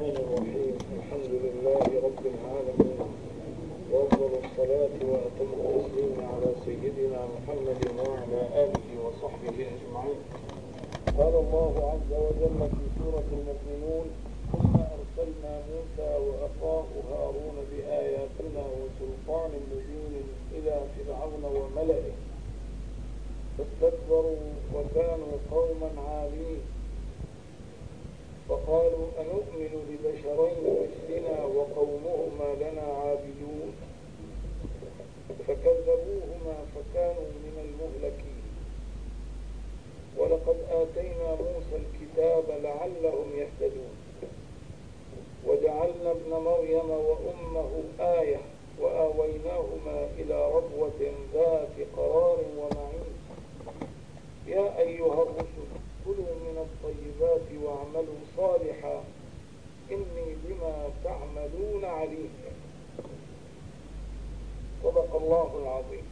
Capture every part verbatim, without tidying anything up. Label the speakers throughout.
Speaker 1: الرحمن الرحيم. الحمد لله رب العالمين، وأفضل الصلاة وأتم التسليم على سيدنا محمد وعلى آله وصحبه أجمعين. قال الله عز وجل في سورة المؤمنون: ثم أرسلنا موسى وأخاه هارون بآياتنا وسلطان مبين إلى فرعون وملئه فاستكبروا وكانوا قوما عالين، فقالوا أنؤمن لبشرين مثلنا وقومهما لنا عابدون، فكذبوهما فكانوا من المهلكين. ولقد آتينا موسى الكتاب لعلهم يهتدون، وجعلنا ابن مريم وأمه آية وآويناهما إلى ربوة ذات قرار ومعين. يا أيها الرسل كلوا من الطيبات واعملوا صالحا إني بما تعملون عليم. صدق الله العظيم.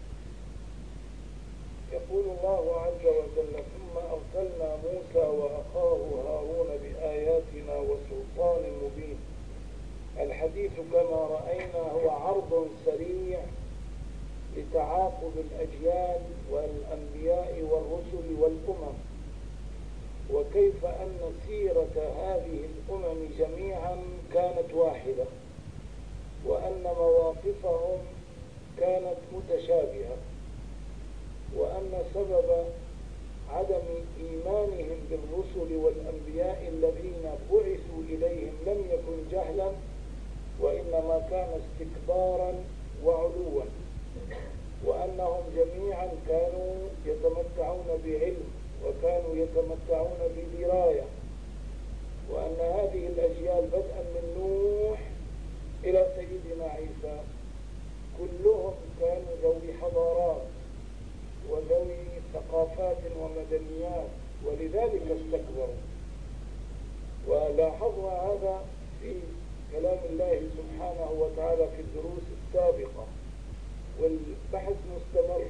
Speaker 1: يقول الله عز وجل: ثم أرسلنا موسى وأخاه هارون بآياتنا وسلطان مبين. الحديث كما رأينا هو عرض سريع لتعاقب الأجيال والأنبياء والرسل والأمم، وكيف أن سيرة هذه الأمم جميعا كانت واحدة، وأن مواقفهم كانت متشابهة، وأن سبب عدم إيمانهم بالرسل والأنبياء الذين بعثوا إليهم لم يكن جهلا، وإنما كان استكبارا وعلوا، وأنهم جميعا كانوا يتمتعون بعلم وكانوا يتمتعون بدراية، وأن هذه الأجيال بدءا من نوح إلى سيدنا عيسى كلهم كانوا ذوي حضارات وذوي ثقافات ومدنيات، ولذلك استكبروا. ولاحظنا هذا في كلام الله سبحانه وتعالى في الدروس السابقة، والبحث مستمر.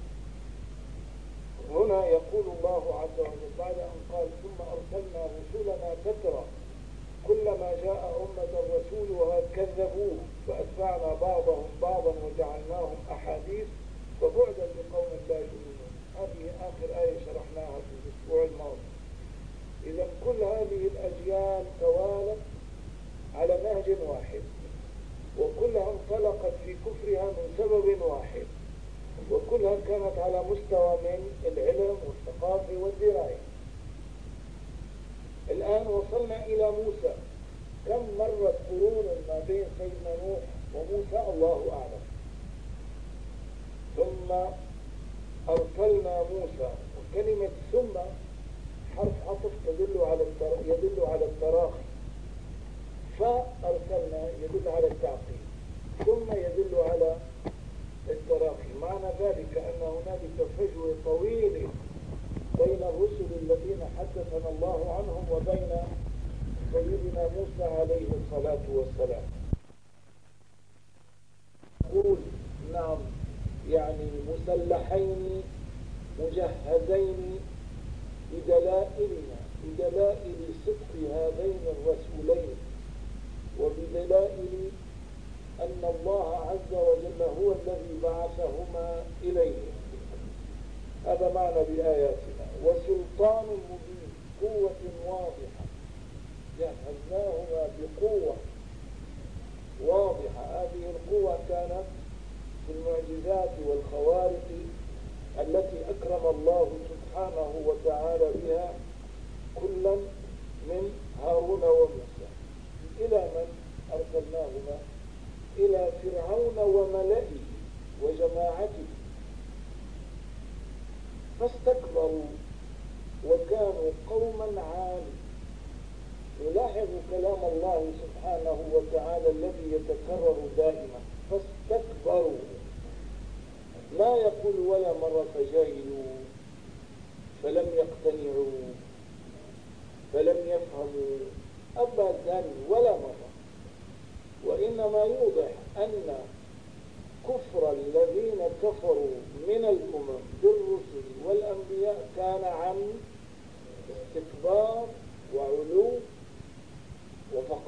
Speaker 1: هنا يقول الله عز وجل بعد أن قال: ثم أرسلنا رسلنا تترى كلما جاء أمة رسولها كذبوه فأتبعنا بعضهم بعضا وجعلناهم أحاديث فبعدا لقوم لا يؤمنون. هذه آخر آية شرحناها في الأسبوع الماضي. إذا كل هذه الأجيال توالت على نهج واحد، وكلها انطلقت في كفرها من سبب واحد، وكلها كانت على مستوى من العلم والثقافة والدراية. الآن وصلنا إلى موسى. كم مرت قرون ما بين سيدنا نوح وموسى؟ الله أعلم. ثم أرسلنا موسى، وكلمة ثم حرف عطف تدل على التر... يدل على التراخي، فأرسلنا يدل على التعقيب، ثم يدل على التراخي. معنى ذلك أن هنالك فجوة طويلة بين الرسل الذين حدثنا الله عنهم وبين سيدنا موسى عليه الصلاة والسلام. قول نعم، يعني مسلحين مجهزين بدلائلنا، بدلائل صدق هذين الرسولين، وبدلائل أن الله عز وجل هو الذي بعثهما إليه. هذا معنى بآياتنا. وسلطان مبين، قوة واضحة، جهزناهما بقوة واضحة. هذه القوة كانت في المعجزات والخوارق التي أكرم الله سبحانه وتعالى بها كلا من هارون وموسى. إلى من أرسلناهما؟ إلى فرعون وملئه وجماعته، فاستكبروا وكانوا قوما عالين. نلاحظ كلام الله سبحانه وتعالى الذي يتكرر دائما: فاستكبروا. لا يقول ولا مرة فجاهلوا، فلم يقتنعوا، فلم يفهموا، أبدا ولا مرة. وإنما يوضح أن كفر الذين كفروا من الأمم بالرسل والأنبياء كان عن استكبار وعلو وفقر.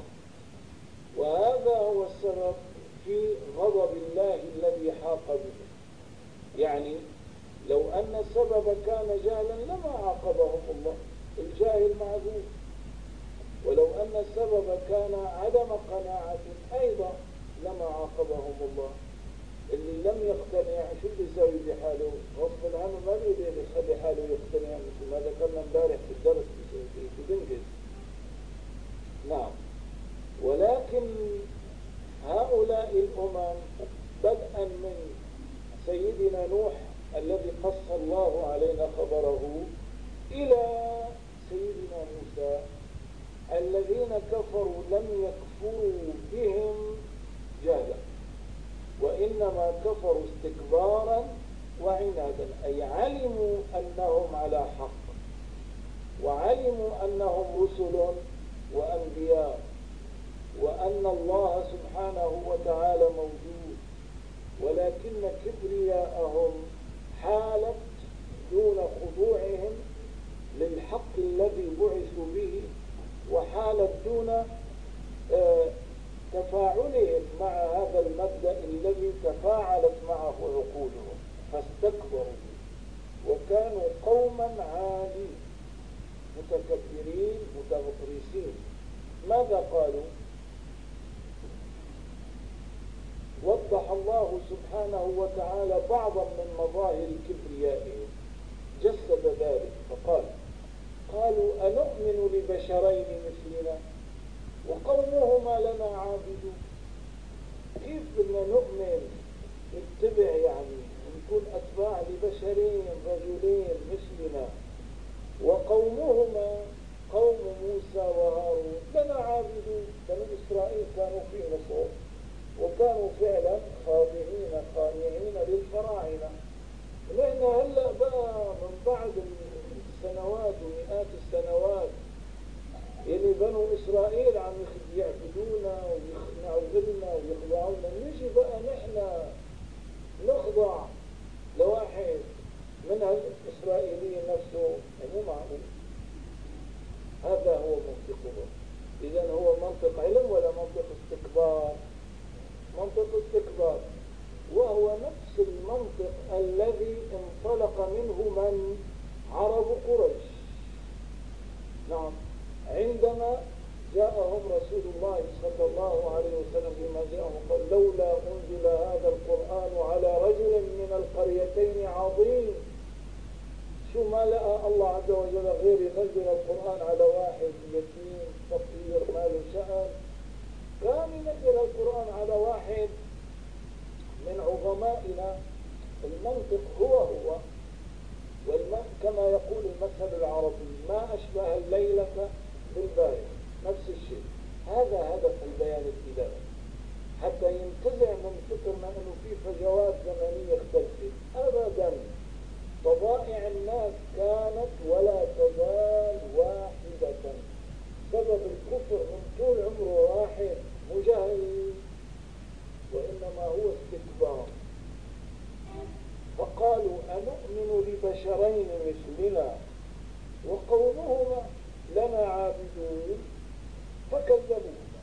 Speaker 1: السبب كان جهلا لما عاقبهم الله، الجاهل معذور. ولو أن السبب كان عدم قناعة أيضا لما عاقبهم الله. اللي لم يقتنع شو اللي يسوي بحاله؟ غصب عنه ما بيقدر يخلي حاله يقتنع، مثل ما ذكرنا امبارح في الدرس في بنجز. نعم. ولكن هؤلاء الأمم بدءا من سيدنا نوح الذي قص الله علينا خبره إلى سيدنا موسى، الذين كفروا لم يكفروا بهم جهلا، وإنما كفروا استكبارا وعنادا، أي علموا أنهم على حق، وعلموا أنهم رسل وأنبياء، وأن الله سبحانه وتعالى موجود، ولكن كبرياءهم حالت دون خضوعهم للحق الذي بعثوا به، وحالت دون آه تفاعلهم مع هذا المبدأ الذي تفاعلت معه عقولهم، فاستكبروا وكانوا قوما عالين متكبرين متغطرسين. ماذا قالوا؟ وضح الله سبحانه وتعالى بعضا من مظاهر كبريائهم، جسد ذلك فقال: قالوا أنؤمن لبشرين مثلنا وقومهما لنا عابدون. كيف بدنا نؤمن نتبع يعني نكون أتباع لبشرين رجلين مثلنا وقومهما قوم موسى وهارون لنا عابدون؟ بني إسرائيل كانوا في مصر وكانوا فعلا خاضعين خانعين للفراعنة. نحن هلأ بقى من بعد السنوات ومئات السنوات يعني بنو إسرائيل عم يعبدونا ويخنعوا لنا ويخضعونا، نجي بقى نحن نخضع لواحد من الإسرائيلي نفسه؟ مو معقول. هذا هو منطقه. إذن هو منطق علم ولا منطق استكبار؟ منطق استكبار، وهو نفس المنطق الذي انطلق منه من؟ عرب قريش. نعم، عندما جاءهم رسول الله صلى الله عليه وسلم بما جاءهم قال: لولا أنزل هذا القرآن على رجل من القريتين عظيم. شو ما لقى الله عز وجل غير ينزل القرآن على واحد يتيم فقير ما له شأن؟ كان ينزل القرآن على واحد من عظمائنا. المنطق هو هو، كما يقول المثل العربي: ما أشبه الليلة بالبارحة. نفس الشيء، هذا هدف البيان الإلهي، حتى ينتزع من فكرنا أنه في فجوات زمنية اختلفت. أبدا، طبائع الناس كانت ولا تزال واحدة. سبب الكفر من طول عمره واحد، مو جهل، وإنما هو استكبار. فقالوا أنؤمن لبشرين مثلنا وقومهما لنا عابدون، فكذبوهما.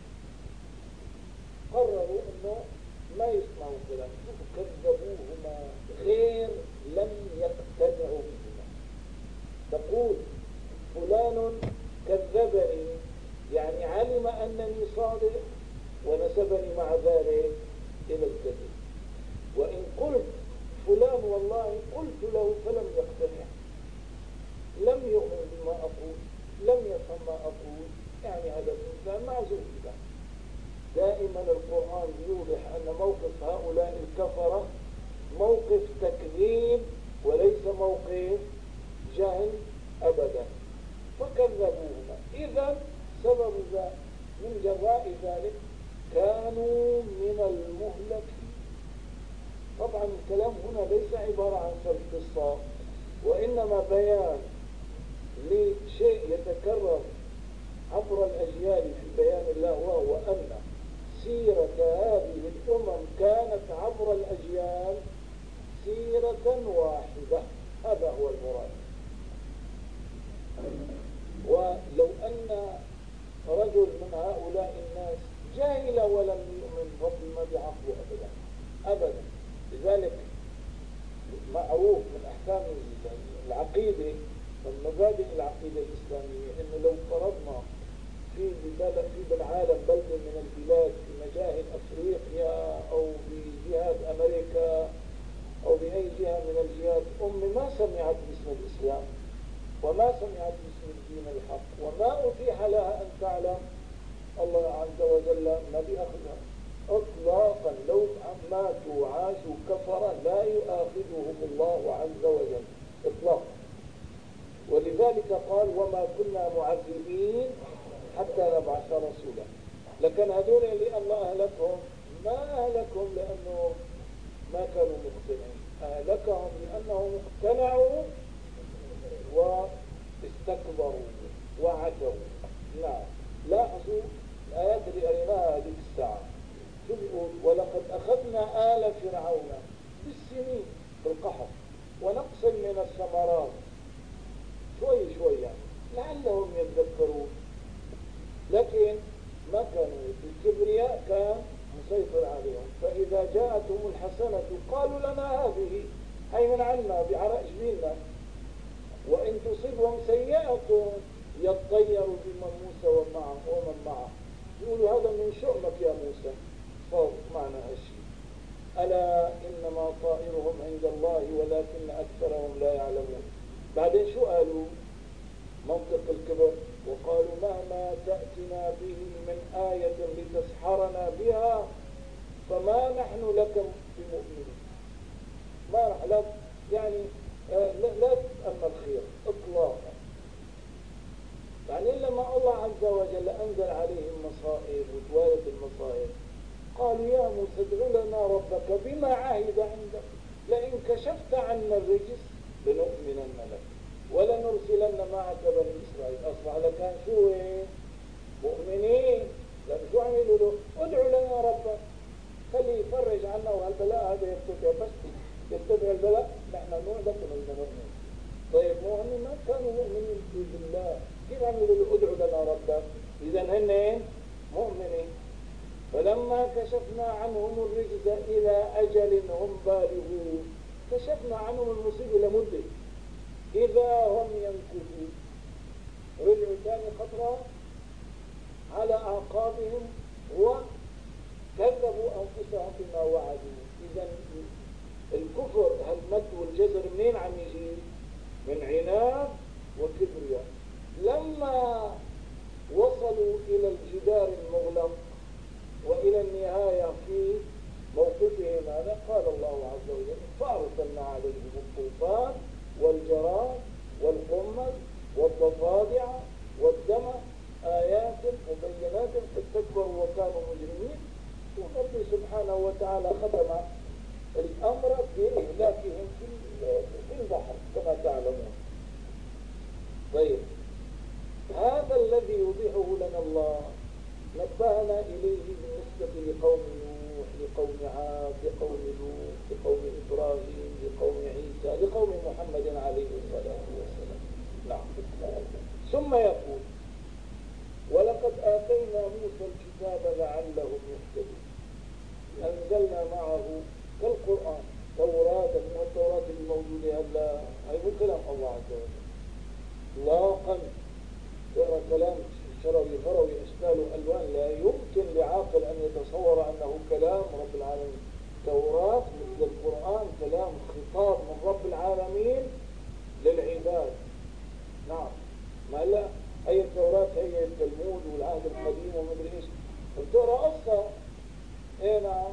Speaker 1: قرروا أنه ما يسمعوا كلام، كذبوهما غير لم يقتنعوا بهما. تقول فلان كذبني، يعني علم أنني صادق ونسبني مع ذلك إلى الكذب. وإن قلت فلان والله قلت له فلم يقتنع، لم يؤمن بما أقول، لم يفهم ما أقول، يعني هذا الإنسان معزول له. دائما القرآن يوضح أن موقف هؤلاء الكفرة موقف تكذيب وليس موقف جهل أبدا. فكذبوهما. إذا سبب ذلك من جزاء ذلك كانوا من المهلكين. طبعا الكلام هنا ليس عبارة عن سرد قصة، وإنما بيان لشيء يتكرر عبر الأجيال في بيان الله، وهو أن سيرة هذه الأمم كانت عبر الأجيال سيرة واحدة. هذا هو المراد. ولو أن رجل من هؤلاء الناس جاهل ولم يؤمن ربي ما بعقله أبدا أبدا. لذلك معروف من أحكام مبادئ العقيدة الإسلامية إنه لو فرضنا في في بالعالم بلدة من البلاد في مجاهل أفريقيا أو بجهات أمريكا أو بأي جهة من الجهات أم ما سمعت باسم الإسلام وما سمعت باسم الدين الحق وما أتيح لها أن تعلم الله عز وجل ما بأخذها إطلاقا، لو ماتوا وعاشوا كفرا لا يؤاخذهم الله عز وجل إطلاقا. ولذلك قال وما كنا معذبين حتى نبعث رسولا. لكن هذول اللي الله أهلكهم ما أهلكهم لأنه ما كانوا مقتنعين، أهلكهم لأنهم اقتنعوا واستكبروا وعتوا. نعم، لاحظوا الآيات اللي قريناها هذيك الساعة شو بيقول؟ ولقد أخذنا آل فرعون بالسنين في القحط ونقص من الثمرات شوي شوي يعني لعلهم يتذكرون. لكن ما كانوا، الكبرياء كان مسيطر عليهم. فإذا جاءتهم الحسنة قالوا لنا هذه، هي من عنا بعرق جبيننا، وإن تصيبهم سيئة يطيروا بمن موسى ومعه ومن معه، يقولوا هذا من شؤمك يا موسى، صار معنا هالشيء. ألا إنما طائرهم عند الله ولكن أكثرهم لا يعلمون. بعدين شو قالوا؟ منطق الكبر، وقالوا مهما تأتنا به من آية لتسحرنا بها فما نحن لك بمؤمنين. ما رح لك يعني آه لا تتأمل خير إطلاقا. يعني لما الله عز وجل أنزل عليهم مصائب وتوالت المصائب قالوا يا موسى ادع لنا ربك بما عهد عندك لئن كشفت عنا الرجس لنؤمنن لك ولنرسلن معك بني إسرائيل. أصبح لكان شو مؤمنين، لأن شو عملوا له؟ ادعوا لنا ربك خليه يفرج عنا وهالبلاء هذا يرتفع، بس يرتفع البلاء نحن نوعدك ونحن نؤمن. طيب مؤمنين ما كانوا مؤمنين بالله، كيف عملوا له ادعوا لنا ربك؟ إذا هن مؤمنين. فلما كشفنا عنهم الرجز إلى أجل هم بالغوه، كشفنا عنهم المصيبة لمدة إذا هم ينكثون، رجعوا ثاني خطرة على أعقابهم وكذبوا أنفسهم بما وعدوا. إذا الكفر هالمد والجزر منين عم يجي؟ من عناد وكبرياء. لما وصلوا إلى الجدار المغلق وإلى النهاية في موقفهم هذا قال الله عز وجل فأرسلنا عليهم الطوفان والجراد والقمل والضفادع والدم آيات مبينات فاستكبروا وكانوا مجرمين. ورب سبحانه وتعالى ختم الأمر بإهلاكهم في البحر كما تعلمون. طيب هذا الذي يوضحه لنا الله نبهنا إليه بالنسبة لقوم نوح، لقوم عاد، لقوم لوط، لقوم إبراهيم، لقوم عيسى، لقوم محمد عليه الصلاة والسلام. نعم. ثم يقول ولقد آتينا موسى الكتاب لعلهم يهتدون. أنزلنا معه كالقرآن توراة، والتوراة الموجودة هلا هي مو كلام الله عز وجل إطلاقا. ترى كلام شروي غروي أشكال وألوان لا يمكن لعاقل أن يتصور أنه كلام رب العالمين. توراة مثل القرآن كلام خطاب من رب العالمين للعباد. نعم. ما لا هي التوراة هي التلمود والعهد القديم ومدري ايش. التوراة قصة. ايه نعم.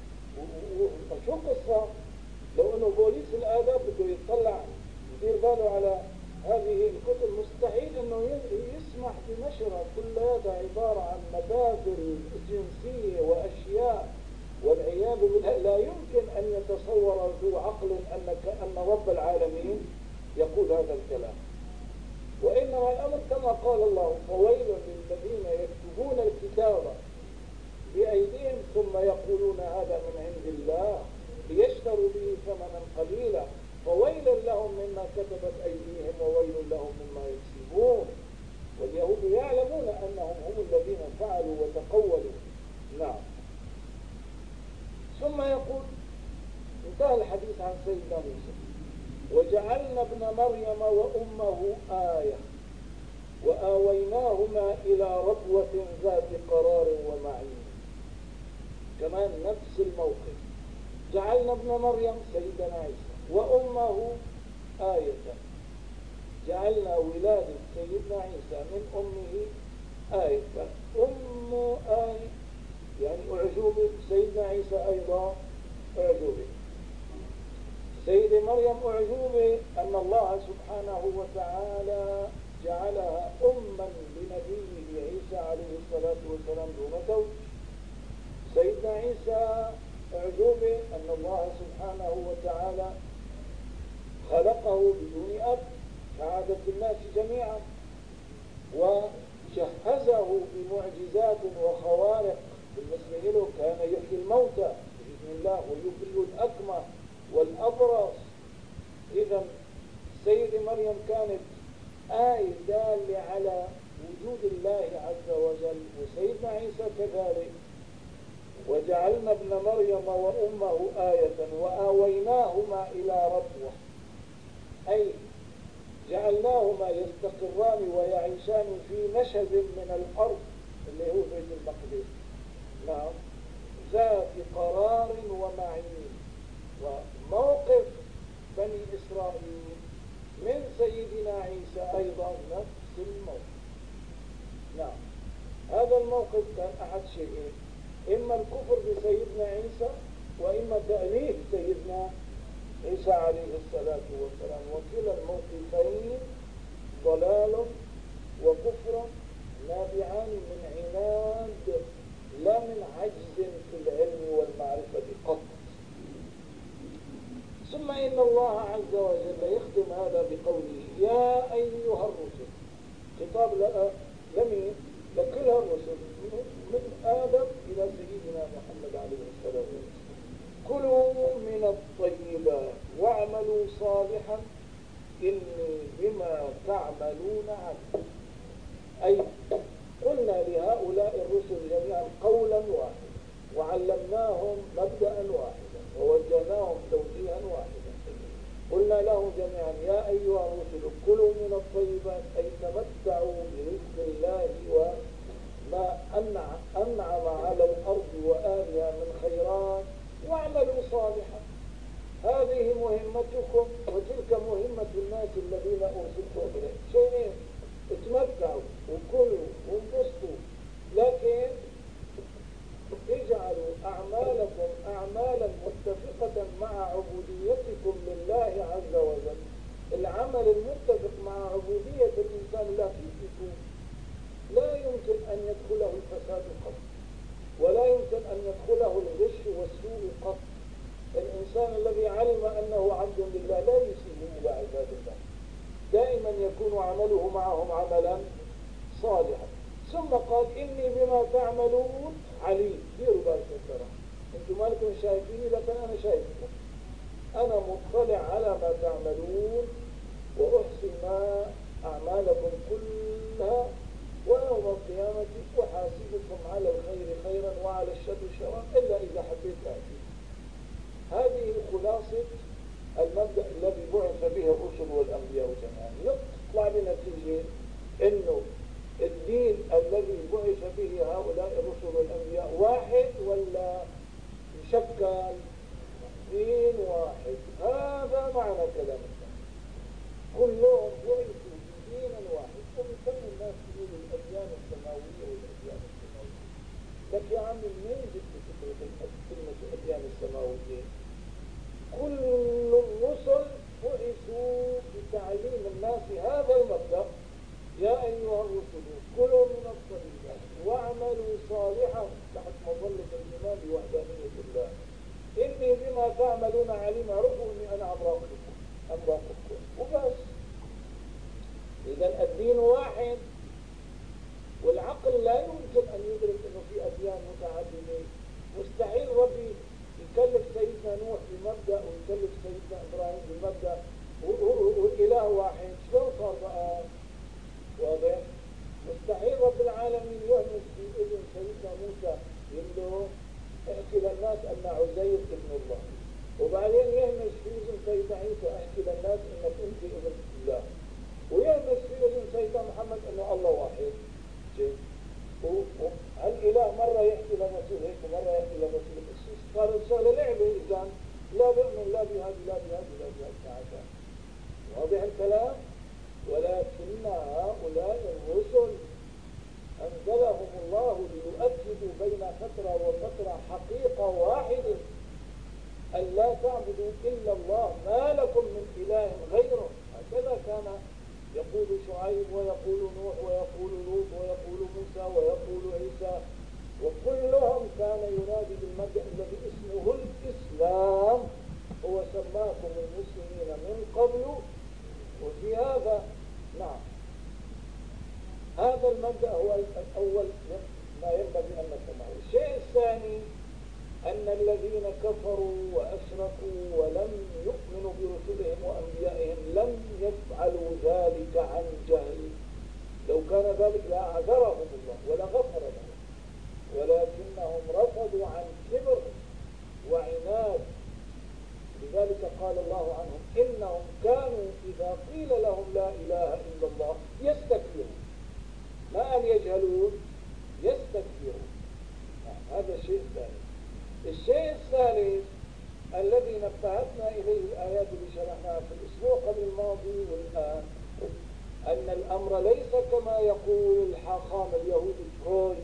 Speaker 1: وشو قصة؟ لو انه بوليس الآداب بده يطلع يدير باله على هذه الكتب مستحيل انه يسمح بنشرها. كل هذا عبارة عن مبادئ جنسية واشياء والعياذ بالله. لا يمكن ان يتصور ذو عقل انك ان رب العالمين يقول هذا الكلام. وانما الامر كما قال الله فويل للذين يكتبون الكتاب بايديهم ثم يقولون هذا من عند الله ليشتروا به ثمنا قليلا فويل لهم مما كتبت أيديهم وويل لهم مما يكسبون. واليهود يعلمون أنهم هم الذين فعلوا وتقولوا. نعم. ثم يقول انتهى الحديث عن سيدنا موسى وجعلنا ابن مريم وأمه آية وآويناهما إلى ربوة ذات قرار ومعين. كمان نفس الموقف، جعلنا ابن مريم سيدنا عيسى وأمه آية، جعلنا ولادة سيدنا عيسى من أمه آية، أم آية يعني أعجوبة، سيدنا عيسى أيضا أعجوبة. سيدة مريم أعجوبة أن الله سبحانه وتعالى جعلها أما لنبيه عيسى عليه الصلاة والسلام دون زوج. سيدنا عيسى أعجوبة أن الله سبحانه وتعالى خلقه بدون أب كعادة الناس جميعا، وجهزه بمعجزات وخوارق. بالنسبة له كان يحيي الموتى بإذن الله ويبرئ الأكمه والأبرص. إذا سيدة مريم كانت آية دالة على وجود الله عز وجل، وسيدنا عيسى كذلك. وجعلنا ابن مريم وأمه آية وآويناهما إلى ربوة، أي جعلناهما يستقران ويعيشان في نشز من الأرض اللي هو بيت المقدس، نعم، ذات قرار ومعين. وموقف بني إسرائيل من سيدنا عيسى أيضا نفس الموقف. نعم، هذا الموقف كان أحد شيئين، إما الكفر بسيدنا عيسى وإما تأليف سيدنا عيسى عليه الصلاة والسلام، وكلا الموقفين ضلال وكفر نابعان من عناد لا من عجز في العلم والمعرفة قط. ثم إن الله عز وجل يختم هذا بقوله يا أيها الرسل، خطاب لمين؟ لكل الرسل من آدم إلى سيدنا محمد عليه الصلاة والسلام. كلوا من الطيبات واعملوا صالحا إني بما تعملون عليم. أي قلنا لهؤلاء الرسل جميعا قولا واحدا، وعلمناهم مبدأ واحدا، ووجهناهم توجيها واحدا. قلنا لهم جميعا يا أيها الرسل كلوا من الطيبات، أي تمتعوا برزق الله وما أنعم على الأرض وآلها من خيرات، واعملوا صالحا. هذه مهمتكم وتلك مهمة الناس الذين أرسلتم إليهم. شيئين، اتمتعوا وكلوا وانبسطوا، لكن اجعلوا أعمالكم أعمالا متفقة مع عبوديتكم لله عز وجل. العمل المتفق مع عبودية الإنسان لا يكون، لا يمكن أن يدخله الفساد قط، ولا يمكن أن يدخله الغش والسوء قط. الإنسان الذي علم أنه عبد لله لا يسيء إلى عباد الله، دائما يكون عمله معهم عملا صالحا. ثم قال إني بما تعملون عليم. ديروا بالكم ترى، انتم مالكم شايفيني لكن أنا شايفكم، أنا مطلع على ما تعملون وأحصي ما أعمالكم كلها، ويوم القيامة أحاسبكم على الخير خيرا وعلى الشر شرا إلا إذا حبيت أعطي. هذه خلاصة المبدأ الذي بعث به الرسل والأنبياء جميعا. يطلع بنتيجة إنه الدين الذي بعث به هؤلاء الرسل والأنبياء واحد ولا مشكل؟ دين واحد. هذا معنى كلام الله، كلهم بعثوا بدين واحد. وبالتالي الناس يقولوا الأديان السماوية والأديان السماوية، لك يا عم منين جبت فكرة كلمة الأديان السماوية؟ كل الرسل بعثوا بتعليم الناس هذا المبدأ يا أيها الرسل كلوا من الطيبات واعملوا صالحا تحت مظلة الإيمان بوحدانية الله إني بما تعملون عليم. عرفوا إني أنا عم راقبكم أم راقبكم وبس. إذا الدين واحد، والعقل لا يمكن أن يدرك أنه في أديان متعددة. مستحيل ربي يكلف سيدنا نوح بمبدأ ويكلف سيدنا إبراهيم بمبدأ والإله واحد. شلون صار بقى؟ واضح؟ مستحيل رب العالمين يهمس في إذن سيدنا موسى يقول له احكي للناس أن عزير ابن الله، وبعدين يهمس في إذن سيدنا عيسى احكي للناس انك انت ابن الله، ويا مسير سيدنا محمد انه الله واحد. الاله مره يحكي للرسول هيك ومره يحكي للرسول، صارت شغله لعبه. اذا لا بؤمن لا بهذه لا بهذه لا بهذه. واضح الكلام؟ ولكن هؤلاء الرسل أنزلهم الله ليؤكدوا بين فترة وفترة حقيقة واحدة، أن لا تعبدوا إلا الله ما لكم من إله غيره. هكذا كان يقول شعيب ويقول نوح ويقول لوط ويقول موسى ويقول عيسى، وكلهم كان ينادي بالمبدأ الذي اسمه الإسلام، هو سماكم المسلمين من قبل وفي هذا. نعم، هذا المبدأ هو الأول ما ينبغي أن نفهمه. الشيء الثاني أن الذين كفروا وأشركوا ولم يؤمنوا برسلهم وأنبيائهم لم يفعلوا ذلك عن جهل، لو كان ذلك لأعذرهم الله ولغفر لهم، ولكنهم رفضوا عن كبر وعناد. لذلك قال الله عنهم إنهم كانوا إذا قيل لهم لا إله إلا الله يستكبرون، ما أن يجهلون، يستكبرون. هذا الشيء الثاني. الشيء الثالث الذي نبهتنا إليه الآيات اللي شرحناها في الأسبوع قبل الماضي والآن، أن الأمر ليس كما يقول الحاخام اليهودي فرويد،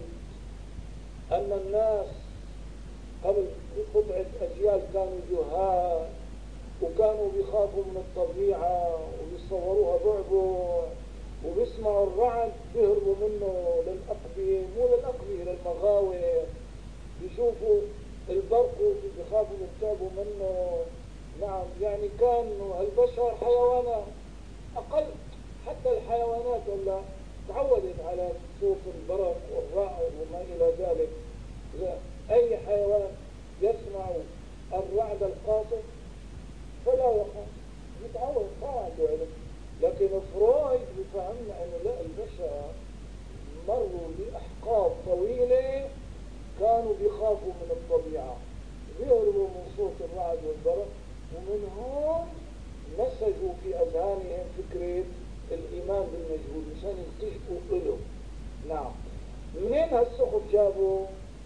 Speaker 1: أن الناس قبل بضعة أجيال كانوا جهال وكانوا بيخافوا من الطبيعة وبيصوروها بعبع وبيسمعوا الرعد بيهربوا منه للأقبية، مو للأقبية للمغاوي، بيشوفوا البرق بيخافوا يرتعبوا منه. نعم، يعني كانوا البشر حيوانات أقل، حتى الحيوانات اللي تعودت على صوت البرق والرعد وما إلى ذلك، لا أي حيوان يسمع الرعد القاطع فلا يخاف، يتعود، ما عنده علم. لكن فرويد بفهمنا أنه لا، البشر مروا بأحقاب طويلة كانوا بيخافوا من الطبيعة، بيهربوا من صوت الرعد والبرق، ومن هون نسجوا في أذهانهم فكرة الإيمان بالمجهول مشان يلتجئوا له. نعم، منين هالسخف جابوا؟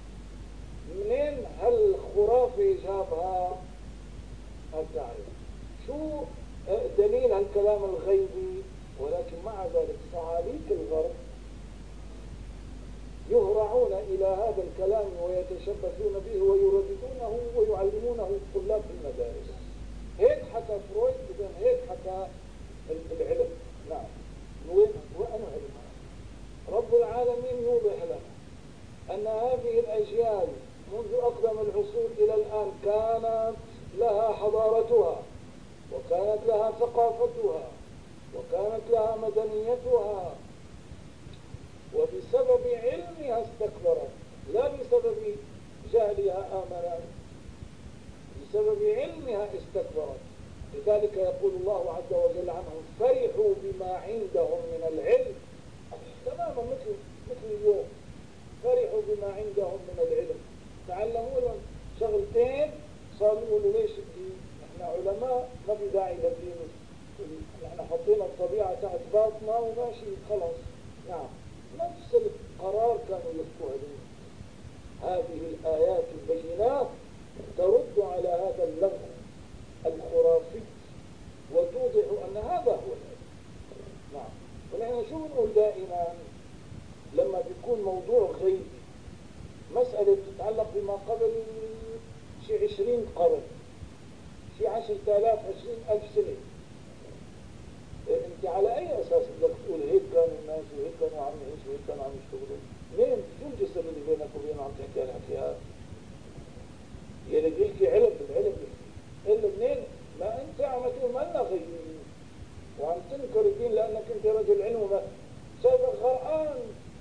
Speaker 1: منين هالخرافة جابها؟ هالتعريف شو دليل هالكلام الغيبي؟ ولكن مع ذلك صعاليك الغرب يهرعون إلى هذا الكلام ويتشبثون به ويرددونه ويعلمونه الطلاب في المدارس. هيك حكى فرويد، إذن هيك حكى العلم. نعم، وين وأنا علم رب العالمين يوضح لنا أن هذه الأجيال منذ أقدم العصور إلى الآن كانت لها حضارتها، وكانت لها ثقافتها، وكانت لها مدنيتها، وبسبب علمها استكبرت، لا بسبب جهلها آمنت، بسبب علمها استكبرت. لذلك يقول الله عز وجل عنهم فرحوا بما عندهم من العلم، تماما مثل مثل اليوم، فرحوا بما عندهم من العلم، تعلموا لهم شغلتين صاروا يقولوا ليش الدين؟ احنا علماء ما في داعي للدين، احنا حطينا الطبيعة تحت باطنا وماشي خلاص. نعم، نفس القرار كانوا يذكرون. هذه الآيات البينات ترد على هذا اللغو الخرافي وتوضح أن هذا هو العلم. نعم، ونحن شو بنقول دائما لما بيكون موضوع غيبي، مسألة تتعلق بما قبل شي عشرين قرن، شي عشرة آلاف عشرين ألف سنة، انت على اي اساس بدك تقول هيك كانوا الناس وهيك كانوا عم يعيشوا وهيك كانوا عم يشتغلوا؟ مين؟ شو الجسر اللي بينك وبينه عم تحكي هالحكي هذا؟ يلي بيحكي علم بالعلم الا منين؟ ما انت عم تقول مالنا غيبيين وعم تنكر الدين لانك انت رجل علم، وما شايفك غرقان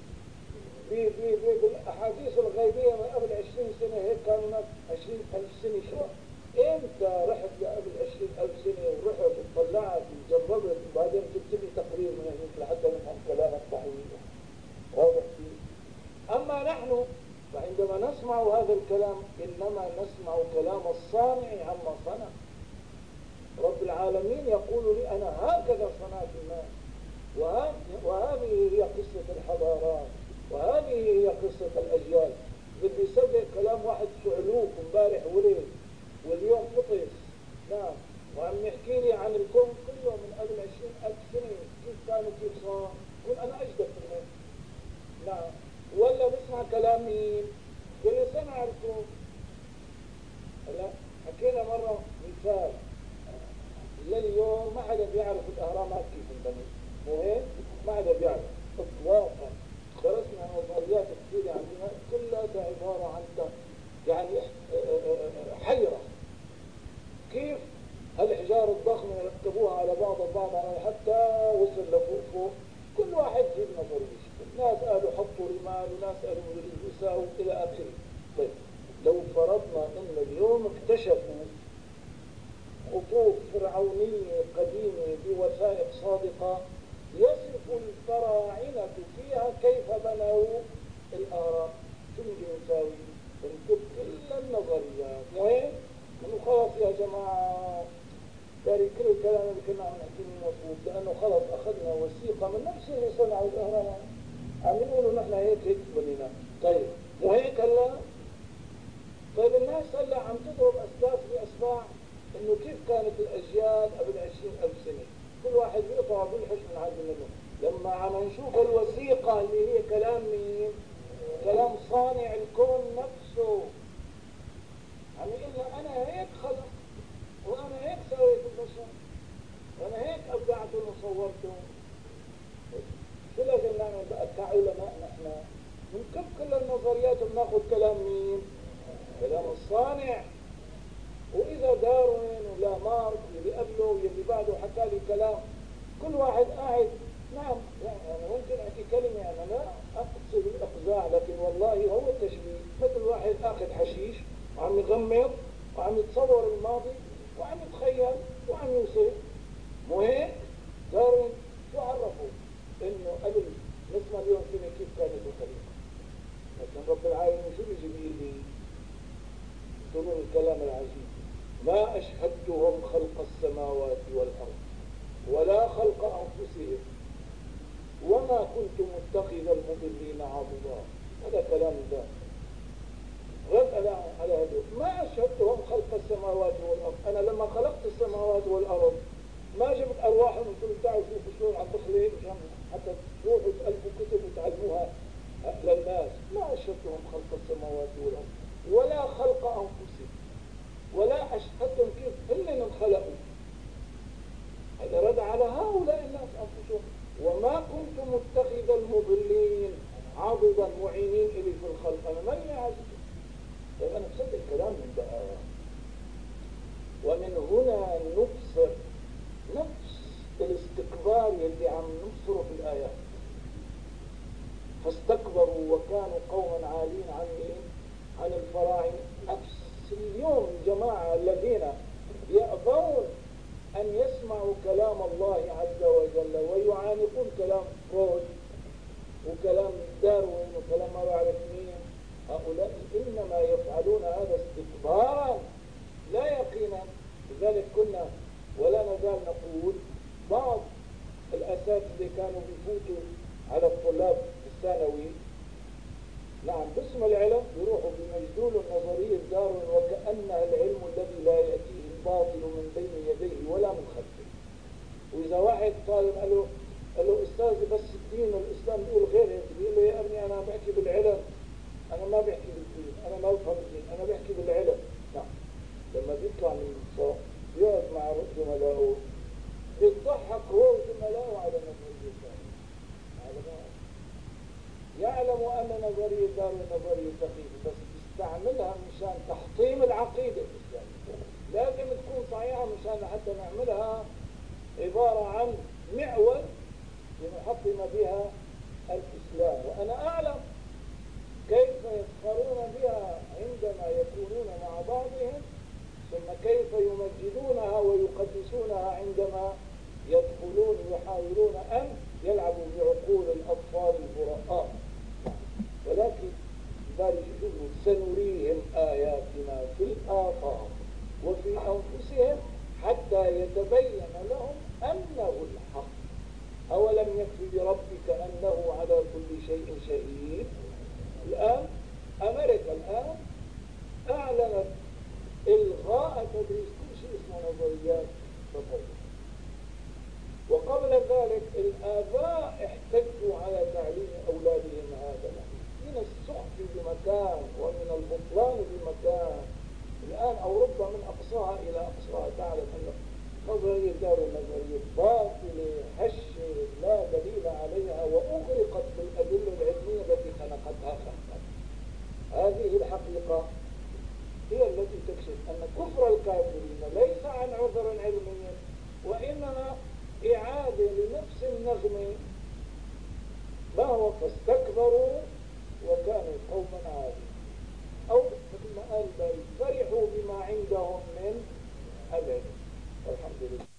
Speaker 1: بالاحاديث الغيبيه من قبل عشرين سنه، هيك كانوا ناس عشرين ألف سنه. شو انت رحت لقبل عشرين ألف سنة ورحت وطلعت وجربت وبعدين جبت لي تقرير من هيك لحتى نفهم كلامك صحيح واضح فيه. أما نحن فعندما نسمع هذا الكلام إنما نسمع كلام الصانع عما صنع. رب العالمين يقول لي أنا هكذا صنعت الناس، وهذه هي قصة الحضارات، وهذه هي قصة الأجيال. بدي يصدق كلام واحد سعلوك امبارح ولد واليوم فطس، نعم، وعم يحكي لي عن الكون كله من قبل عشرين ألف سنة، كيف كان وكيف صار، يقول أنا أجدد منه، نعم. ولا بسمع كلام مين؟ اللي صنع الكون. هلا حكينا مرة مثال، لليوم ما حدا بيعرف الأهرامات كيف انبنت، مو هيك؟ ما حدا بيعرف إطلاقا. درسنا نظريات كثيرة عندنا كلها عبارة عن يعني حيرة، كيف هالحجار الضخمة ركبوها على بعض البعض حتى وصل لفوق فوق. كل واحد يجيب نظرية، ناس قالوا حطوا رمال وناس قالوا يساووا إلى آخره. طيب لو فرضنا إن اليوم اكتشفوا خطوط فرعونية قديمة بوثائق صادقة يصف الفراعنة فيها كيف بنوا الأهرام، شو نجي نساوي؟ بنكب كل النظريات، وين؟ إنه خلاص يا جماعة داري كل الكلام اللي كنا عم نحكيه مظبوط، لأنه خلاص أخذنا وثيقة من نفس اللي صنعوا الأهرام عم يقولوا نحن هيك هيك بنينا. طيب وهيك هلا؟ طيب الناس هلا عم تضرب أسلاف بأسباع إنه كيف كانت الأجيال قبل عشرين ألف سنة، كل واحد بيقطع بالحش من عند منه. لما عم نشوف الوثيقة اللي هي كلام مين؟ كلام صانع الكون نفسه، عم يقول لنا أنا هيك خلق، وأنا هيك سويت البشر، وأنا هيك أبدعته وصورته. شو لازم نعمل بقى كعلماء نحن؟ نكب كل النظريات وبناخذ كلام مين؟ كلام الصانع. وإذا داروين ولا مارك اللي قبله واللي بعده حكى لي كلام، كل واحد قاعد، نعم يعني ممكن أحكي كلمة أنا لا أقصد الإقزاع، لكن والله هو التشبيه. مثل واحد أخذ حشيش وعم يغمض وعم يتصور الماضي وعم يتخيل وعم يوصف، مو هيك؟ داروين شو عرفوا؟ إنه قبل نصف مليون سنة كيف كانت الخليقة، لكن رب العالمين شو بيجي بيقول لي؟ يقولون الكلام العجيب: ما أشهدتهم خلق السماوات والأرض ولا خلق أنفسهم وما كنت متخذ المضلين عضدا. هذا كلام ده رد على هذا. ما أشهدتهم خلق السماوات والأرض، أنا لما خلقت السماوات والأرض ما جبت أرواحهم وقلت تعالوا شوفوا شلون عم تخلق حتى تروحوا تألفوا كتب وتعلموها للناس. ما أشهدتهم خلق السماوات والأرض ولا خلق أنفسهم ولا أشهدتهم كيف هن انخلقوا. هذا رد على هؤلاء الناس أنفسهم. وما كنت متخذ المضلين عضدا معينين إلي في الخلق، أنا ماني عاجز. طيب أنا بصدق الكلام من بقى. ومن هنا نبصر نفس الاستكبار يلي عم نبصره في الآيات. فاستكبروا وكانوا قوما عالين عن مين؟ عن الفراعنة. نفس اليوم الجماعة الذين يأبون أن يسمعوا كلام الله عز وجل ويعانقون كلام فرويد وكلام داروين وكلام ما بعرف مين، هؤلاء إنما يفعلون هذا استكبارا لا يقينا. لذلك كنا ولا نزال نقول بعض الأساتذة كانوا بيفوتوا على الطلاب الثانوي، نعم باسم العلم يروحوا بمجدول النظرية داروين وكأنها العلم الذي لا يأتيه الباطل من بين يديه ولا من خلفه. وإذا واحد طالب قال له قال له أستاذ بس الدين والإسلام بيقول غير هيك، بيقول له يا ابني أنا بحكي بالعلم، أنا ما بحكي بالدين، أنا ما بفهم الدين، أنا بحكي بالعلم. نعم. لما بيطلع من الصف يقعد مع زملائه يضحك هو وزملائه على نظرية داروين. يعلم أن نظرية داروين نظرية دقيقة، بس تستعملها مشان تحطيم العقيدة الإسلامية. لازم تكون صحيحة مشان حتى نعملها عبارة عن معول لنحطم بها الإسلام. وأنا أعلم كيف يسخرون بها عندما يكونون مع بعضهم، ثم كيف يمجدونها ويقدسونها عندما يدخلون يحاولون أن يلعبوا بعقول الأطفال البراء. ولكن ذلك سنريهم آياتنا في الآفاق وفي أنفسهم حتى يتبين لهم أنه الحق. أولم يكفي بربك أنه على كل شيء شهيد. الآن أمريكا الآن أعلنت إلغاء تدريس كل شيء اسمه نظريات تطور، وقبل ذلك الآباء احتجوا على تعليم أولادهم هذا من السخف بمكان ومن البطلان بمكان. الآن أوروبا من أقصاها إلى أقصاها تعلم أن نظرية دار النظرية باطلة هشة لا دليل عليها، وأغرقت بالأدلة العلمية التي خلقتها خلقا. هذه الحقيقة هي التي تكشف أن كفر الكافرين ليس عن عذر علمي، وإنما إعادة لنفس النغمة ما هو فاستكبروا وكانوا قوما عادين، أو مثل ما قال فرحوا بما عندهم من العلم. والحمد لله.